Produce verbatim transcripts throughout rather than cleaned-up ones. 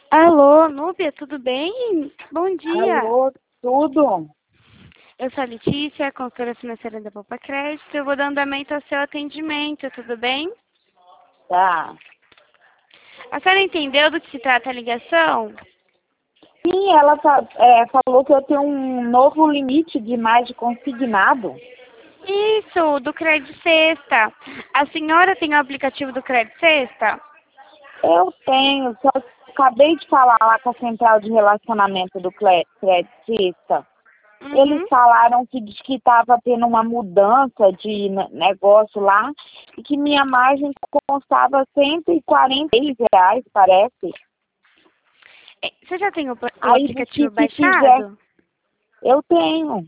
Alô, Núbia, tudo bem? Bom dia. Alô, tudo? Eu sou a Letícia, consultora financeira da Poupa Crédito. Eu vou dando andamento ao seu atendimento, tudo bem? Tá. A senhora entendeu do que se trata a ligação? Sim, ela tá- é, falou que eu tenho um novo limite de mais de consignado. Isso, do Crédito Sexta. A senhora tem o aplicativo do Crédito Sexta? Eu tenho, só que eu acabei de falar lá com a central de relacionamento do Cre- Creditista. Eles Uhum. falaram que diz que estava tendo uma mudança de ne- negócio lá e que minha margem constava cento e quarenta e seis reais, parece. Eh, Você já tem o, pla- o Aí diz que aplicativo se fizer, baixado? eu tenho.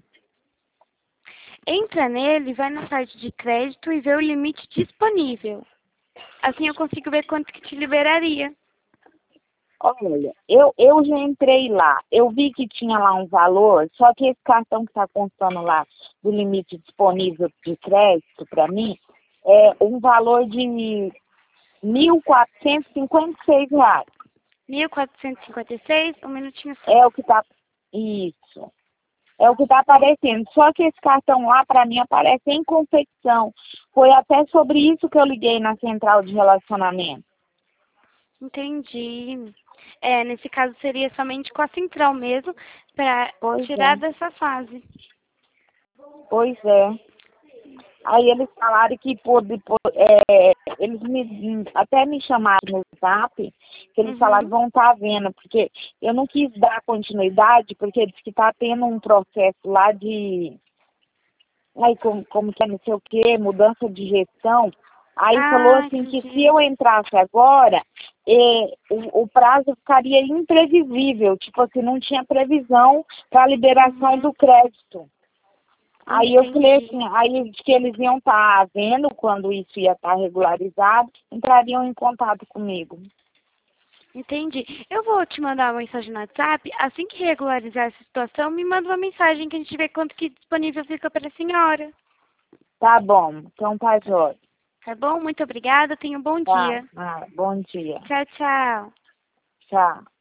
Entra nele, vai na parte de crédito e vê o limite disponível. Assim eu consigo ver quanto que te liberaria. Olha, eu, eu já entrei lá, eu vi que tinha lá um valor, só que esse cartão que está constando lá do limite disponível de crédito para mim é um valor de mil quatrocentos e cinquenta e seis reais. mil quatrocentos e cinquenta e seis, um minutinho só. É o que está, isso, é o que está aparecendo. Só que esse cartão lá para mim aparece em confecção. Foi até sobre isso que eu liguei na central de relacionamento. Entendi. É, nesse caso seria somente com a central mesmo, para Pois tirar é, dessa fase. pois é. Aí eles falaram que pode, pode- é, eles me, até me chamaram no Zap, que eles falaram que Uhum. vão estar vendo, porque eu não quis dar continuidade, porque diz que está tendo um processo lá de, aí como, como que é, não sei o quê, mudança de gestão. Aí falou Ah, assim que se entendi. eu entrasse agora, é, o, o prazo ficaria imprevisível, tipo assim, não tinha previsão para a liberação Uhum. do crédito. Aí eu falei Entendi. assim, aí que eles iam estar vendo quando isso ia estar regularizado, entrariam em contato comigo. Entendi. Eu vou te mandar uma mensagem no WhatsApp. Assim que regularizar essa situação, me manda uma mensagem que a gente vê quanto que disponível fica para a senhora. Tá bom, então tá jóia. Tá bom? Muito obrigada. Tenha um bom Tá, dia. ah, bom dia. Tchau, tchau. Tchau.